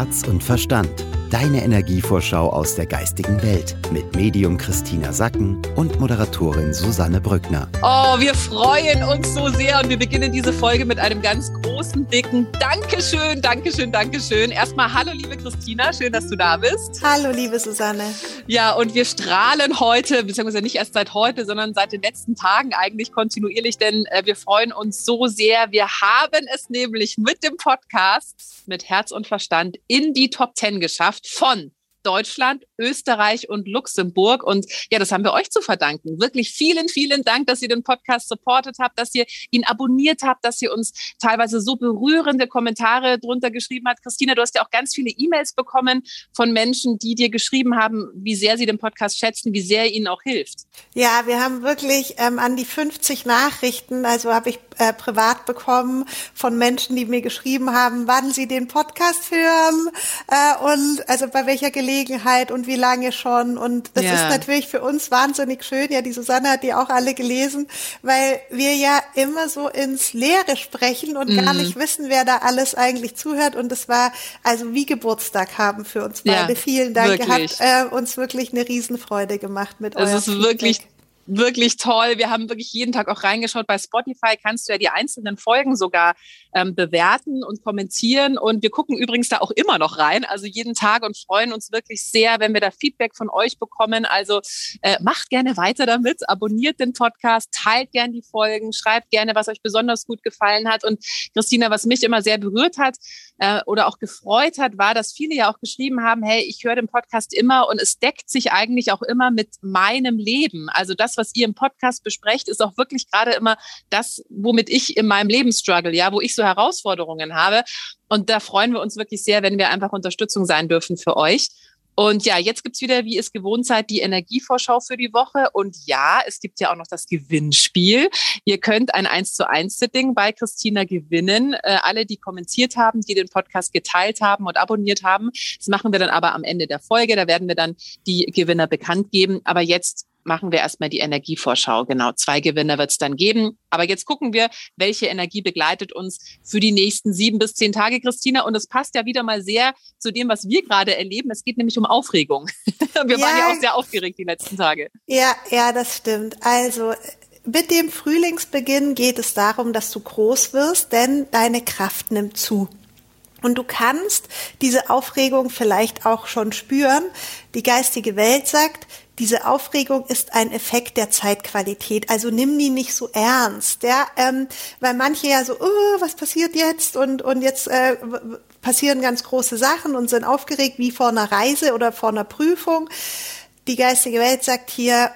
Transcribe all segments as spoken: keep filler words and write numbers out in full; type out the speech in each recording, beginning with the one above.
Herz und Verstand. Deine Energievorschau aus der geistigen Welt mit Medium Christina Sacken und Moderatorin Susanne Brückner. Oh, wir freuen uns so sehr und wir beginnen diese Folge mit einem ganz großen, dicken Dankeschön, Dankeschön, Dankeschön. Erstmal hallo liebe Christina, schön, dass du da bist. Hallo liebe Susanne. Ja, und wir strahlen heute, beziehungsweise nicht erst seit heute, sondern seit den letzten Tagen eigentlich kontinuierlich, denn äh, wir freuen uns so sehr. Wir haben es nämlich mit dem Podcast mit Herz und Verstand in die Top Ten geschafft. Von Deutschland, Österreich und Luxemburg. Und ja, das haben wir euch zu verdanken. Wirklich vielen, vielen Dank, dass ihr den Podcast supportet habt, dass ihr ihn abonniert habt, dass ihr uns teilweise so berührende Kommentare drunter geschrieben habt. Christina, du hast ja auch ganz viele E-Mails bekommen von Menschen, die dir geschrieben haben, wie sehr sie den Podcast schätzen, wie sehr er ihnen auch hilft. Ja, wir haben wirklich ähm, an die fünfzig Nachrichten, also habe ich äh, privat bekommen von Menschen, die mir geschrieben haben, wann sie den Podcast hören äh, und also bei welcher Gelegenheit und wie lange schon. Und das ja. ist natürlich für uns wahnsinnig schön. Ja, die Susanne hat die auch alle gelesen, weil wir ja immer so ins Leere sprechen und mm. gar nicht wissen, wer da alles eigentlich zuhört. Und es war also wie Geburtstag haben für uns beide. Ja, Vielen Dank. Wirklich. Ihr habt äh, uns wirklich eine Riesenfreude gemacht mit eurem Es ist Feedback. wirklich Wirklich toll. Wir haben wirklich jeden Tag auch reingeschaut. Bei Spotify kannst du ja die einzelnen Folgen sogar ähm, bewerten und kommentieren. Und wir gucken übrigens da auch immer noch rein, also jeden Tag, und freuen uns wirklich sehr, wenn wir da Feedback von euch bekommen. Also äh, macht gerne weiter damit, abonniert den Podcast, teilt gerne die Folgen, schreibt gerne, was euch besonders gut gefallen hat. Und Christina, was mich immer sehr berührt hat äh, oder auch gefreut hat, war, dass viele ja auch geschrieben haben, hey, ich höre den Podcast immer und es deckt sich eigentlich auch immer mit meinem Leben. Also das, was ihr im Podcast besprecht, ist auch wirklich gerade immer das, womit ich in meinem Leben struggle, ja, wo ich so Herausforderungen habe. Und da freuen wir uns wirklich sehr, wenn wir einfach Unterstützung sein dürfen für euch. Und ja, jetzt gibt's wieder, wie es gewohnt seid, die Energievorschau für die Woche. Und ja, es gibt ja auch noch das Gewinnspiel. Ihr könnt ein eins zu eins Sitting bei Christina gewinnen. Äh, alle, die kommentiert haben, die den Podcast geteilt haben und abonniert haben. Das machen wir dann aber am Ende der Folge. Da werden wir dann die Gewinner bekannt geben. Aber jetzt machen wir erstmal die Energievorschau. Genau, zwei Gewinner wird es dann geben. Aber jetzt gucken wir, welche Energie begleitet uns für die nächsten sieben bis zehn Tage, Christina. Und es passt ja wieder mal sehr zu dem, was wir gerade erleben. Es geht nämlich um Aufregung. Wir ja, waren ja auch sehr aufgeregt die letzten Tage. Ja, ja, das stimmt. Also mit dem Frühlingsbeginn geht es darum, dass du groß wirst, denn deine Kraft nimmt zu. Und du kannst diese Aufregung vielleicht auch schon spüren. Die geistige Welt sagt, diese Aufregung ist ein Effekt der Zeitqualität, also nimm die nicht so ernst, ja, ähm, weil manche ja so, oh, was passiert jetzt und und jetzt äh, passieren ganz große Sachen und sind aufgeregt wie vor einer Reise oder vor einer Prüfung. Die geistige Welt sagt hier,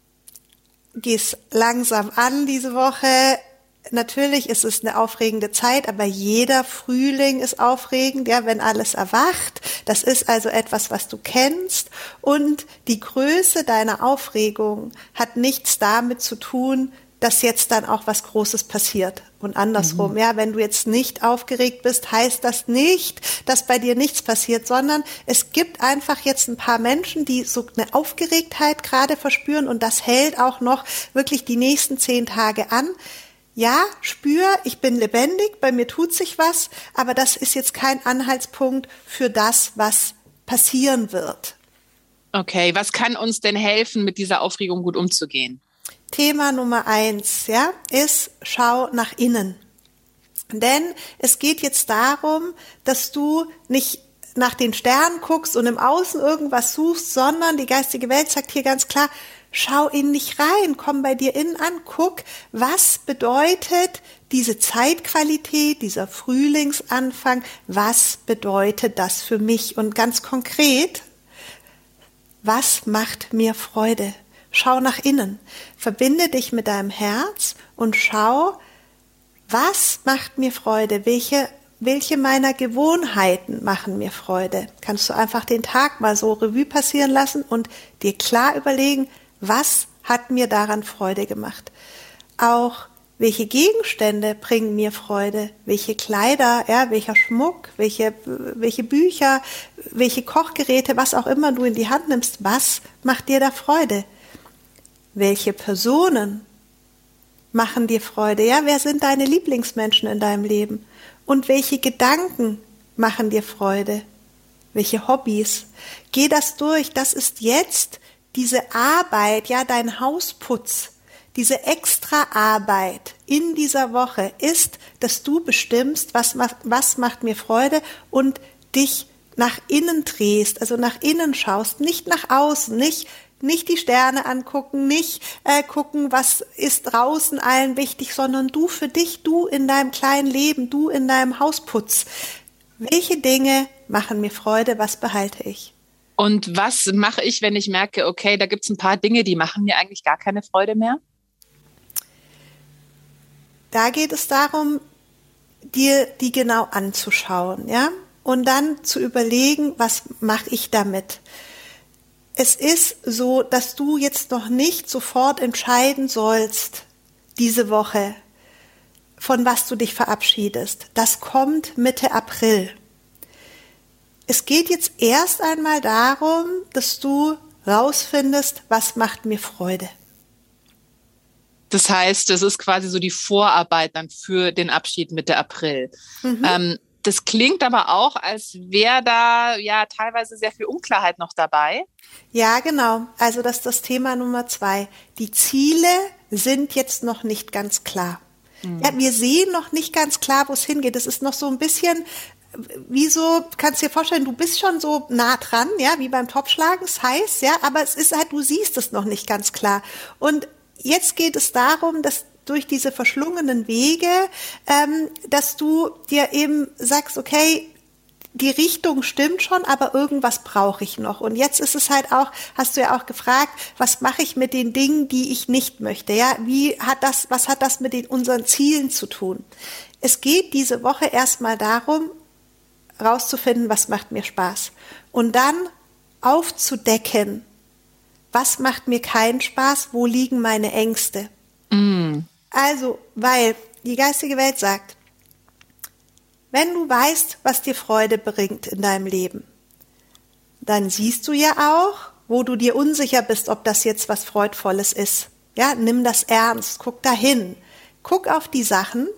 geh's langsam an diese Woche. Natürlich ist es eine aufregende Zeit, aber jeder Frühling ist aufregend, ja, wenn alles erwacht. Das ist also etwas, was du kennst. Und die Größe deiner Aufregung hat nichts damit zu tun, dass jetzt dann auch was Großes passiert. Und andersrum, mhm. ja, wenn du jetzt nicht aufgeregt bist, heißt das nicht, dass bei dir nichts passiert, sondern es gibt einfach jetzt ein paar Menschen, die so eine Aufgeregtheit gerade verspüren und das hält auch noch wirklich die nächsten zehn Tage an. Ja, spür, ich bin lebendig, bei mir tut sich was, aber das ist jetzt kein Anhaltspunkt für das, was passieren wird. Okay, was kann uns denn helfen, mit dieser Aufregung gut umzugehen? Thema Nummer eins, ja, ist, schau nach innen. Denn es geht jetzt darum, dass du nicht nach den Sternen guckst und im Außen irgendwas suchst, sondern die geistige Welt sagt hier ganz klar, schau in dich rein, komm bei dir innen an, guck, was bedeutet diese Zeitqualität, dieser Frühlingsanfang, was bedeutet das für mich? Und ganz konkret, was macht mir Freude? Schau nach innen, verbinde dich mit deinem Herz und schau, was macht mir Freude? Welche, welche meiner Gewohnheiten machen mir Freude? Kannst du einfach den Tag mal so Revue passieren lassen und dir klar überlegen, was hat mir daran Freude gemacht? Auch welche Gegenstände bringen mir Freude? Welche Kleider, ja, welcher Schmuck, welche, welche Bücher, welche Kochgeräte, was auch immer du in die Hand nimmst, was macht dir da Freude? Welche Personen machen dir Freude? Ja, wer sind deine Lieblingsmenschen in deinem Leben? Und welche Gedanken machen dir Freude? Welche Hobbys? Geh das durch. Das ist jetzt diese Arbeit, ja, dein Hausputz. Diese extra Arbeit in dieser Woche ist, dass du bestimmst, was macht, was macht mir Freude und dich nach innen drehst, also nach innen schaust, nicht nach außen, nicht, nicht die Sterne angucken, nicht äh, gucken, was ist draußen allen wichtig, sondern du für dich, du in deinem kleinen Leben, du in deinem Hausputz. Welche Dinge machen mir Freude, was behalte ich? Und was mache ich, wenn ich merke, okay, da gibt es ein paar Dinge, die machen mir eigentlich gar keine Freude mehr? Da geht es darum, dir die genau anzuschauen, ja, und dann zu überlegen, was mache ich damit. Es ist so, dass du jetzt noch nicht sofort entscheiden sollst, diese Woche, von was du dich verabschiedest. Das kommt Mitte April. Es geht jetzt erst einmal darum, dass du rausfindest, was macht mir Freude. Das heißt, das ist quasi so die Vorarbeit dann für den Abschied Mitte April. Mhm. Ähm, das klingt aber auch, als wäre da ja teilweise sehr viel Unklarheit noch dabei. Ja, genau. Also das ist das Thema Nummer zwei. Die Ziele sind jetzt noch nicht ganz klar. Mhm. Ja, wir sehen noch nicht ganz klar, wo es hingeht. Es ist noch so ein bisschen, wie so, kannst dir vorstellen, du bist schon so nah dran, ja, wie beim Topfschlagen, es heißt, ja, aber es ist halt, du siehst es noch nicht ganz klar. Und jetzt geht es darum, dass durch diese verschlungenen Wege, ähm, dass du dir eben sagst, okay, die Richtung stimmt schon, aber irgendwas brauche ich noch. Und jetzt ist es halt auch, hast du ja auch gefragt, was mache ich mit den Dingen, die ich nicht möchte? Ja, wie hat das, was hat das mit den unseren Zielen zu tun? Es geht diese Woche erstmal darum, rauszufinden, was macht mir Spaß. Und dann aufzudecken, was macht mir keinen Spaß? Wo liegen meine Ängste? Mm. Also, weil die geistige Welt sagt, wenn du weißt, was dir Freude bringt in deinem Leben, dann siehst du ja auch, wo du dir unsicher bist, ob das jetzt was Freudvolles ist. Ja, nimm das ernst, guck dahin. Guck auf die Sachen,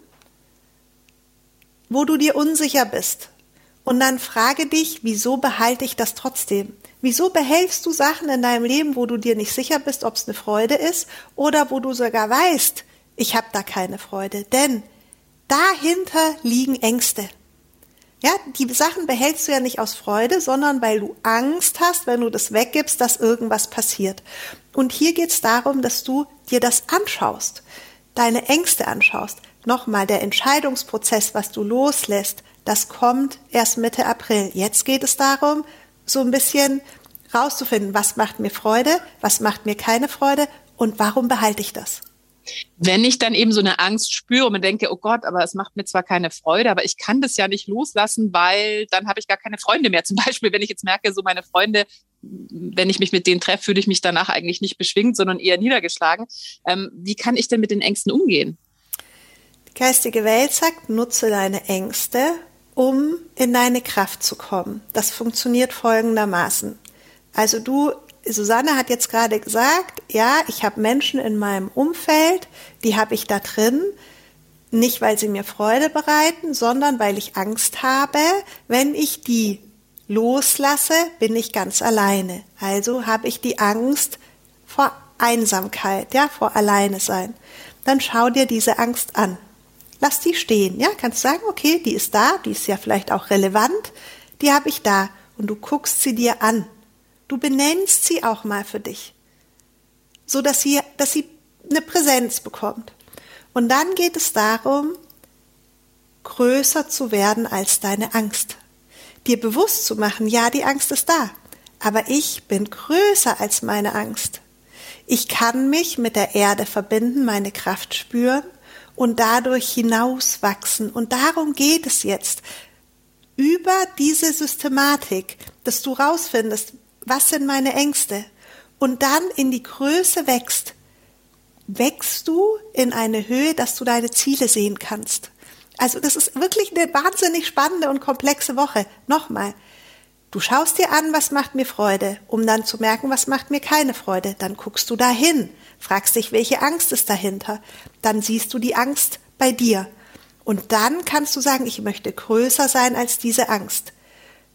wo du dir unsicher bist. Und dann frage dich, wieso behalte ich das trotzdem? Wieso behältst du Sachen in deinem Leben, wo du dir nicht sicher bist, ob es eine Freude ist oder wo du sogar weißt, ich habe da keine Freude? Denn dahinter liegen Ängste. Ja, die Sachen behältst du ja nicht aus Freude, sondern weil du Angst hast, wenn du das weggibst, dass irgendwas passiert. Und hier geht es darum, dass du dir das anschaust, deine Ängste anschaust. Nochmal, der Entscheidungsprozess, was du loslässt, das kommt erst Mitte April. Jetzt geht es darum, so ein bisschen rauszufinden, was macht mir Freude, was macht mir keine Freude und warum behalte ich das? Wenn ich dann eben so eine Angst spüre und mir denke, oh Gott, aber es macht mir zwar keine Freude, aber ich kann das ja nicht loslassen, weil dann habe ich gar keine Freunde mehr. Zum Beispiel, wenn ich jetzt merke, so meine Freunde, wenn ich mich mit denen treffe, fühle ich mich danach eigentlich nicht beschwingt, sondern eher niedergeschlagen. Ähm, wie kann ich denn mit den Ängsten umgehen? Die geistige Welt sagt, nutze deine Ängste, um in deine Kraft zu kommen. Das funktioniert folgendermaßen. Also du, Susanne hat jetzt gerade gesagt, ja, ich habe Menschen in meinem Umfeld, die habe ich da drin, nicht weil sie mir Freude bereiten, sondern weil ich Angst habe, wenn ich die loslasse, bin ich ganz alleine. Also habe ich die Angst vor Einsamkeit, ja, vor Alleine sein. Dann schau dir diese Angst an. Lass die stehen, ja, kannst sagen, okay, die ist da, die ist ja vielleicht auch relevant, die habe ich da und du guckst sie dir an. Du benennst sie auch mal für dich, so dass sie, dass sie eine Präsenz bekommt. Und dann geht es darum, größer zu werden als deine Angst. Dir bewusst zu machen, ja, die Angst ist da, aber ich bin größer als meine Angst. Ich kann mich mit der Erde verbinden, meine Kraft spüren und dadurch hinauswachsen. Und darum geht es jetzt. Über diese Systematik, dass du rausfindest, was sind meine Ängste? Und dann in die Größe wächst. Wächst du in eine Höhe, dass du deine Ziele sehen kannst. Also das ist wirklich eine wahnsinnig spannende und komplexe Woche. Nochmal, du schaust dir an, was macht mir Freude, um dann zu merken, was macht mir keine Freude. Dann guckst du dahin, fragst dich, welche Angst ist dahinter. Dann siehst du die Angst bei dir. Und dann kannst du sagen, ich möchte größer sein als diese Angst.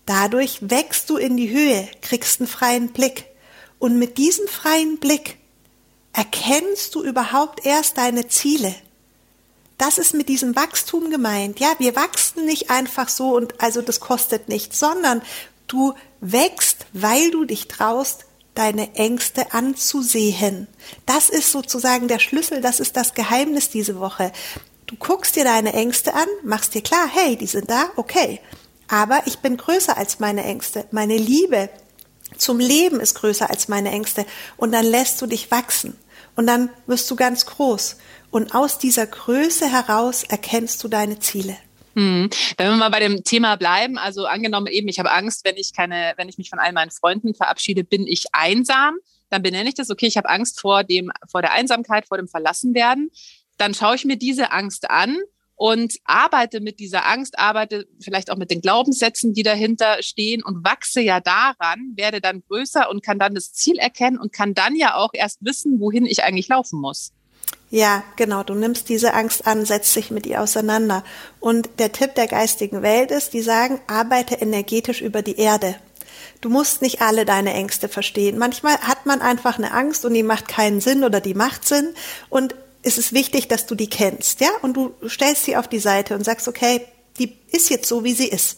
Dadurch wächst du in die Höhe, kriegst einen freien Blick. Und mit diesem freien Blick erkennst du überhaupt erst deine Ziele. Das ist mit diesem Wachstum gemeint. Ja, wir wachsen nicht einfach so und also das kostet nichts, sondern du wächst, weil du dich traust, deine Ängste anzusehen. Das ist sozusagen der Schlüssel, das ist das Geheimnis diese Woche. Du guckst dir deine Ängste an, machst dir klar, hey, die sind da, okay. Aber ich bin größer als meine Ängste. Meine Liebe zum Leben ist größer als meine Ängste. Und dann lässt du dich wachsen. Und dann wirst du ganz groß. Und aus dieser Größe heraus erkennst du deine Ziele. Hm. Wenn wir mal bei dem Thema bleiben, also angenommen eben, ich habe Angst, wenn ich keine, wenn ich mich von all meinen Freunden verabschiede, bin ich einsam. Dann benenne ich das, okay, ich habe Angst vor dem, vor der Einsamkeit, vor dem Verlassenwerden. Dann schaue ich mir diese Angst an und arbeite mit dieser Angst, arbeite vielleicht auch mit den Glaubenssätzen, die dahinter stehen und wachse ja daran, werde dann größer und kann dann das Ziel erkennen und kann dann ja auch erst wissen, wohin ich eigentlich laufen muss. Ja, genau. Du nimmst diese Angst an, setzt dich mit ihr auseinander. Und der Tipp der geistigen Welt ist, die sagen, arbeite energetisch über die Erde. Du musst nicht alle deine Ängste verstehen. Manchmal hat man einfach eine Angst und die macht keinen Sinn oder die macht Sinn. Und es ist wichtig, dass du die kennst, ja? Und du stellst sie auf die Seite und sagst, okay, die ist jetzt so, wie sie ist.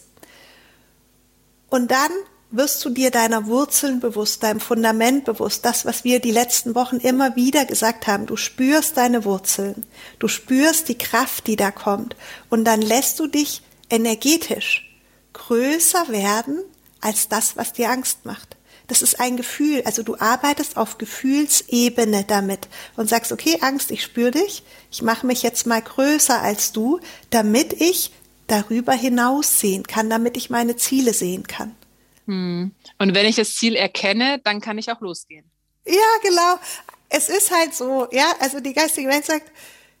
Und dann wirst du dir deiner Wurzeln bewusst, deinem Fundament bewusst, das, was wir die letzten Wochen immer wieder gesagt haben. Du spürst deine Wurzeln, du spürst die Kraft, die da kommt und dann lässt du dich energetisch größer werden als das, was dir Angst macht. Das ist ein Gefühl, also du arbeitest auf Gefühlsebene damit und sagst, okay, Angst, ich spüre dich, ich mache mich jetzt mal größer als du, damit ich darüber hinaus sehen kann, damit ich meine Ziele sehen kann. Und wenn ich das Ziel erkenne, dann kann ich auch losgehen. Ja, genau. Es ist halt so, ja, also die geistige Welt sagt,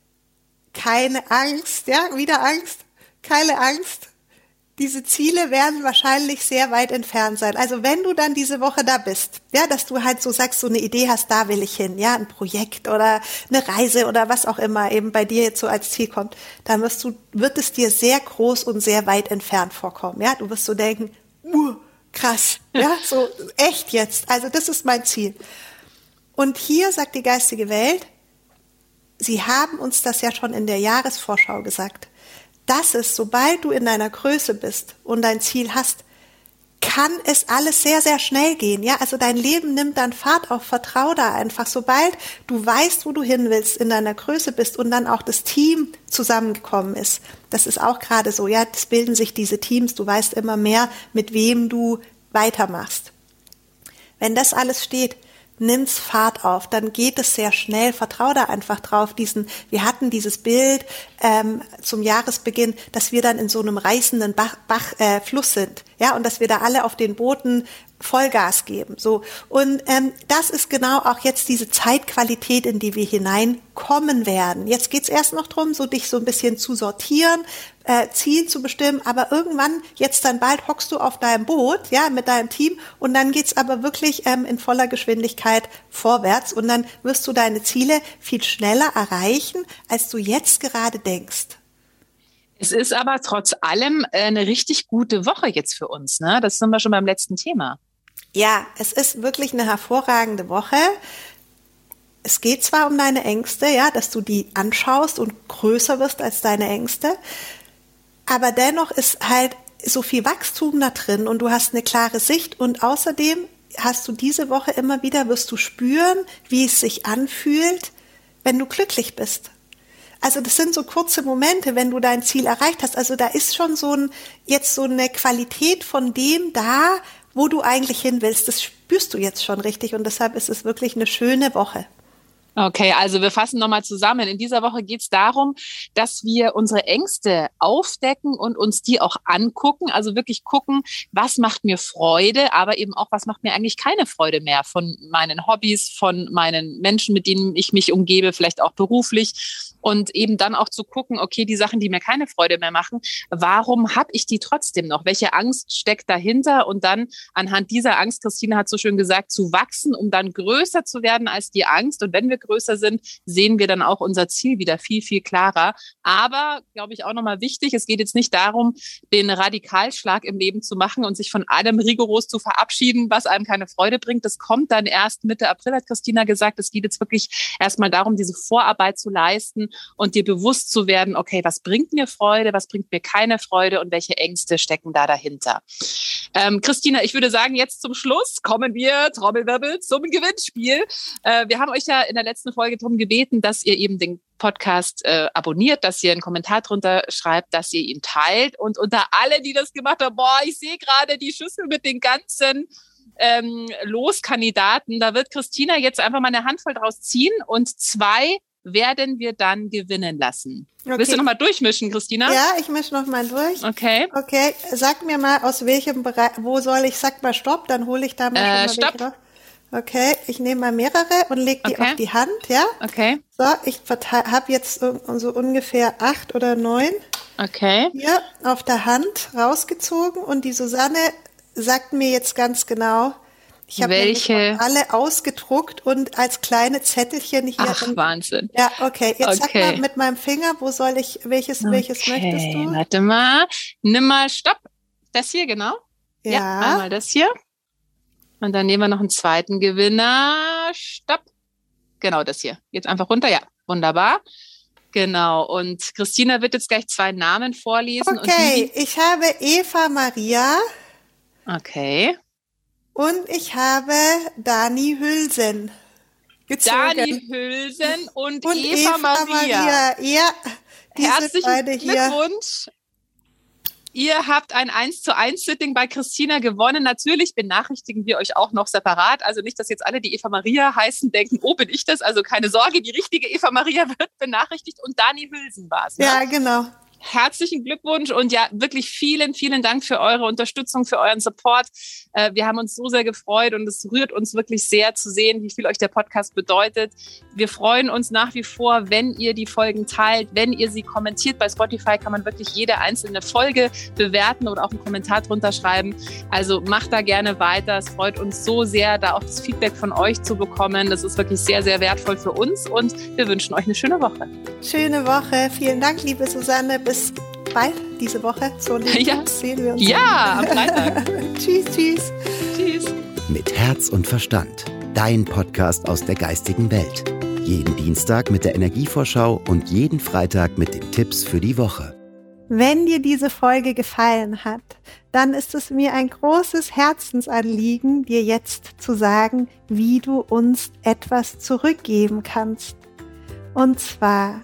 keine Angst, ja, wieder Angst, keine Angst. Diese Ziele werden wahrscheinlich sehr weit entfernt sein. Also wenn du dann diese Woche da bist, ja, dass du halt so sagst, so eine Idee hast, da will ich hin, ja, ein Projekt oder eine Reise oder was auch immer eben bei dir jetzt so als Ziel kommt, dann wirst du, wird es dir sehr groß und sehr weit entfernt vorkommen, ja. Du wirst so denken, uh, krass, ja, so echt jetzt. Also das ist mein Ziel. Und hier sagt die geistige Welt, sie haben uns das ja schon in der Jahresvorschau gesagt, dass es, sobald du in deiner Größe bist und dein Ziel hast, kann es alles sehr, sehr schnell gehen. Ja, also dein Leben nimmt dann Fahrt auf, vertrau da einfach. Sobald du weißt, wo du hin willst, in deiner Größe bist und dann auch das Team zusammengekommen ist. Das ist auch gerade so, ja, es bilden sich diese Teams. Du weißt immer mehr, mit wem du weitermachst. Wenn das alles steht, nimm's Fahrt auf, dann geht es sehr schnell. Vertrau da einfach drauf. Diesen, wir hatten dieses Bild ähm, zum Jahresbeginn, dass wir dann in so einem reißenden Bach, Bach äh, Fluss sind, ja, und dass wir da alle auf den Booten Vollgas geben. So, und ähm, das ist genau auch jetzt diese Zeitqualität, in die wir hineinkommen werden. Jetzt geht's erst noch drum, so dich so ein bisschen zu sortieren, äh, Ziel zu bestimmen, aber irgendwann, jetzt dann bald, hockst du auf deinem Boot, ja, mit deinem Team und dann geht's aber wirklich ähm, in voller Geschwindigkeit vorwärts und dann wirst du deine Ziele viel schneller erreichen, als du jetzt gerade denkst. Es ist aber trotz allem eine richtig gute Woche jetzt für uns, ne? Das sind wir schon beim letzten Thema. Ja, es ist wirklich eine hervorragende Woche. Es geht zwar um deine Ängste, ja, dass du die anschaust und größer wirst als deine Ängste, aber dennoch ist halt so viel Wachstum da drin und du hast eine klare Sicht und außerdem hast du diese Woche immer wieder, wirst du spüren, wie es sich anfühlt, wenn du glücklich bist. Also das sind so kurze Momente, wenn du dein Ziel erreicht hast. Also da ist schon so ein, jetzt so eine Qualität von dem da, wo du eigentlich hin willst. Das spürst du jetzt schon richtig und deshalb ist es wirklich eine schöne Woche. Okay, also wir fassen nochmal zusammen. In dieser Woche geht es darum, dass wir unsere Ängste aufdecken und uns die auch angucken. Also wirklich gucken, was macht mir Freude, aber eben auch, was macht mir eigentlich keine Freude mehr von meinen Hobbys, von meinen Menschen, mit denen ich mich umgebe, vielleicht auch beruflich. und eben dann auch zu gucken, okay, die Sachen, die mir keine Freude mehr machen, warum habe ich die trotzdem noch? Welche Angst steckt dahinter? Und dann anhand dieser Angst, Christine hat so schön gesagt, zu wachsen, um dann größer zu werden als die Angst. Und wenn wir größer sind, sehen wir dann auch unser Ziel wieder viel, viel klarer. Aber, glaube ich, auch nochmal wichtig, es geht jetzt nicht darum, den Radikalschlag im Leben zu machen und sich von allem rigoros zu verabschieden, was einem keine Freude bringt. Das kommt dann erst Mitte April, hat Christina gesagt. Es geht jetzt wirklich erstmal darum, diese Vorarbeit zu leisten und dir bewusst zu werden, okay, was bringt mir Freude, was bringt mir keine Freude und welche Ängste stecken da dahinter. Ähm, Christina, ich würde sagen, jetzt zum Schluss kommen wir, Trommelwirbel, zum Gewinnspiel. Äh, wir haben euch ja in der letzten Folge darum gebeten, dass ihr eben den Podcast äh, abonniert, dass ihr einen Kommentar drunter schreibt, dass ihr ihn teilt. Und unter alle, die das gemacht haben, boah, ich sehe gerade die Schüssel mit den ganzen ähm, Loskandidaten. Da wird Christina jetzt einfach mal eine Handvoll draus ziehen und zwei werden wir dann gewinnen lassen. Okay. Willst du nochmal durchmischen, Christina? Ja, ich mische nochmal durch. Okay. Okay, sag mir mal, aus welchem Bereich, wo soll ich, sag mal Stopp, dann hole ich da mal äh, schon mal Stopp. Okay, ich nehme mal mehrere und lege die okay. auf die Hand, ja? Okay. So, ich habe jetzt so ungefähr acht oder neun okay. hier auf der Hand rausgezogen und die Susanne sagt mir jetzt ganz genau, ich habe welche alle ausgedruckt und als kleine Zettelchen hier. Ach, in, Wahnsinn. Ja, okay. Jetzt okay. sag mal mit meinem Finger, wo soll ich, welches, okay. welches möchtest du? Warte mal. Nimm mal, stopp. Das hier, genau. Ja. ja. Einmal das hier. Und dann nehmen wir noch einen zweiten Gewinner. Stopp. Genau, das hier. Jetzt einfach runter. Ja, wunderbar. Genau. Und Christina wird jetzt gleich zwei Namen vorlesen. Okay, und die, ich habe Eva Maria. Okay. Und ich habe Dani Hülsen gezogen. Dani Hülsen und, und Eva, Eva Maria. Maria. Ja, herzlichen Glückwunsch. Ihr habt ein eins zu eins Sitting bei Christina gewonnen. Natürlich benachrichtigen wir euch auch noch separat. Also nicht, dass jetzt alle, die Eva Maria heißen, denken, oh, bin ich das? Also keine Sorge, die richtige Eva Maria wird benachrichtigt. Und Dani Hülsen war es. Ne? Ja, genau. Herzlichen Glückwunsch und ja, wirklich vielen, vielen Dank für eure Unterstützung, für euren Support. Äh, wir haben uns so sehr gefreut und es rührt uns wirklich sehr zu sehen, wie viel euch der Podcast bedeutet. Wir freuen uns nach wie vor, wenn ihr die Folgen teilt, wenn ihr sie kommentiert. Bei Spotify kann man wirklich jede einzelne Folge bewerten oder auch einen Kommentar drunter schreiben. Also macht da gerne weiter. Es freut uns so sehr, da auch das Feedback von euch zu bekommen. Das ist wirklich sehr, sehr wertvoll für uns und wir wünschen euch eine schöne Woche. Schöne Woche. Vielen Dank, liebe Susanne. Bis bald diese Woche. So ja. sehen wir uns. Ja, am Freitag. Tschüss, tschüss. Tschüss. Mit Herz und Verstand. Dein Podcast aus der geistigen Welt. Jeden Dienstag mit der Energievorschau und jeden Freitag mit den Tipps für die Woche. Wenn dir diese Folge gefallen hat, dann ist es mir ein großes Herzensanliegen, dir jetzt zu sagen, wie du uns etwas zurückgeben kannst. Und zwar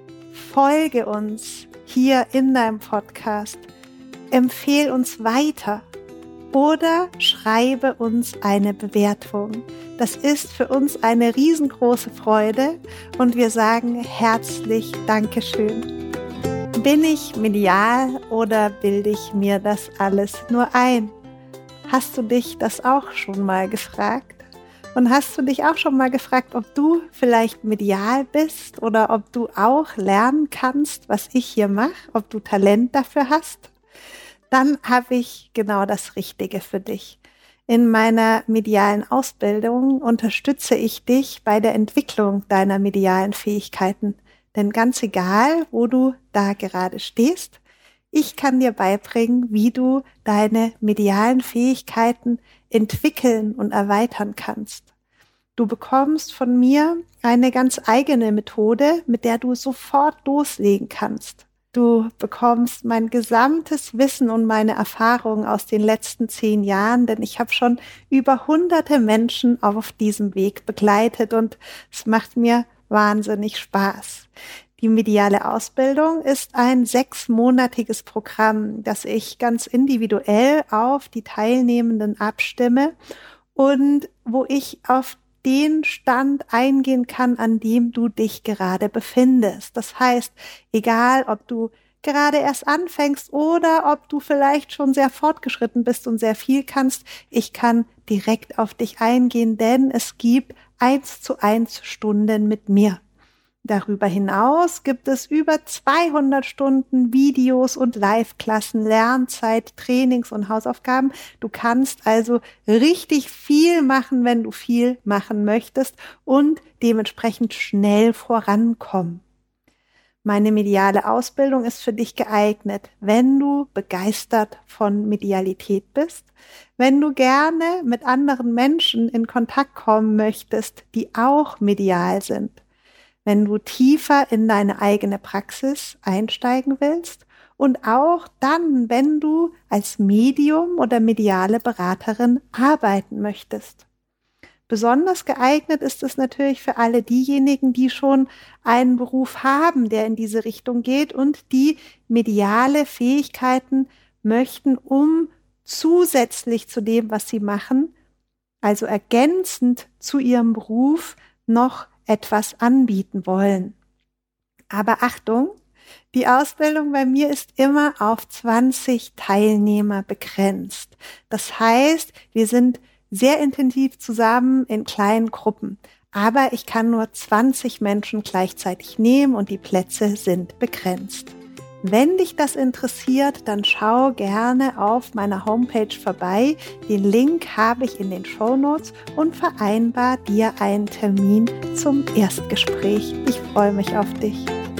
folge uns hier in deinem Podcast, empfehl uns weiter oder schreibe uns eine Bewertung. Das ist für uns eine riesengroße Freude und wir sagen herzlich Dankeschön. Bin ich medial oder bilde ich mir das alles nur ein? Hast du dich das auch schon mal gefragt? Und hast du dich auch schon mal gefragt, ob du vielleicht medial bist oder ob du auch lernen kannst, was ich hier mache, ob du Talent dafür hast? Dann habe ich genau das Richtige für dich. In meiner medialen Ausbildung unterstütze ich dich bei der Entwicklung deiner medialen Fähigkeiten. Denn ganz egal, wo du da gerade stehst, ich kann dir beibringen, wie du deine medialen Fähigkeiten entwickeln und erweitern kannst. Du bekommst von mir eine ganz eigene Methode, mit der du sofort loslegen kannst. Du bekommst mein gesamtes Wissen und meine Erfahrungen aus den letzten zehn Jahren, denn ich habe schon über hunderte Menschen auf diesem Weg begleitet und es macht mir wahnsinnig Spaß. Die mediale Ausbildung ist ein sechsmonatiges Programm, das ich ganz individuell auf die Teilnehmenden abstimme und wo ich auf den Stand eingehen kann, an dem du dich gerade befindest. Das heißt, egal ob du gerade erst anfängst oder ob du vielleicht schon sehr fortgeschritten bist und sehr viel kannst, ich kann direkt auf dich eingehen, denn es gibt eins zu eins Stunden mit mir. Darüber hinaus gibt es über zweihundert Stunden Videos und Live-Klassen, Lernzeit, Trainings und Hausaufgaben. Du kannst also richtig viel machen, wenn du viel machen möchtest und dementsprechend schnell vorankommen. Meine mediale Ausbildung ist für dich geeignet, wenn du begeistert von Medialität bist, wenn du gerne mit anderen Menschen in Kontakt kommen möchtest, die auch medial sind, wenn du tiefer in deine eigene Praxis einsteigen willst und auch dann, wenn du als Medium oder mediale Beraterin arbeiten möchtest. Besonders geeignet ist es natürlich für alle diejenigen, die schon einen Beruf haben, der in diese Richtung geht und die mediale Fähigkeiten möchten, um zusätzlich zu dem, was sie machen, also ergänzend zu ihrem Beruf, noch etwas anbieten wollen. Aber Achtung, die Ausbildung bei mir ist immer auf zwanzig Teilnehmer begrenzt. Das heißt, wir sind sehr intensiv zusammen in kleinen Gruppen. Aber ich kann nur zwanzig Menschen gleichzeitig nehmen und die Plätze sind begrenzt. Wenn dich das interessiert, dann schau gerne auf meiner Homepage vorbei. Den Link habe ich in den Shownotes und vereinbar dir einen Termin zum Erstgespräch. Ich freue mich auf dich.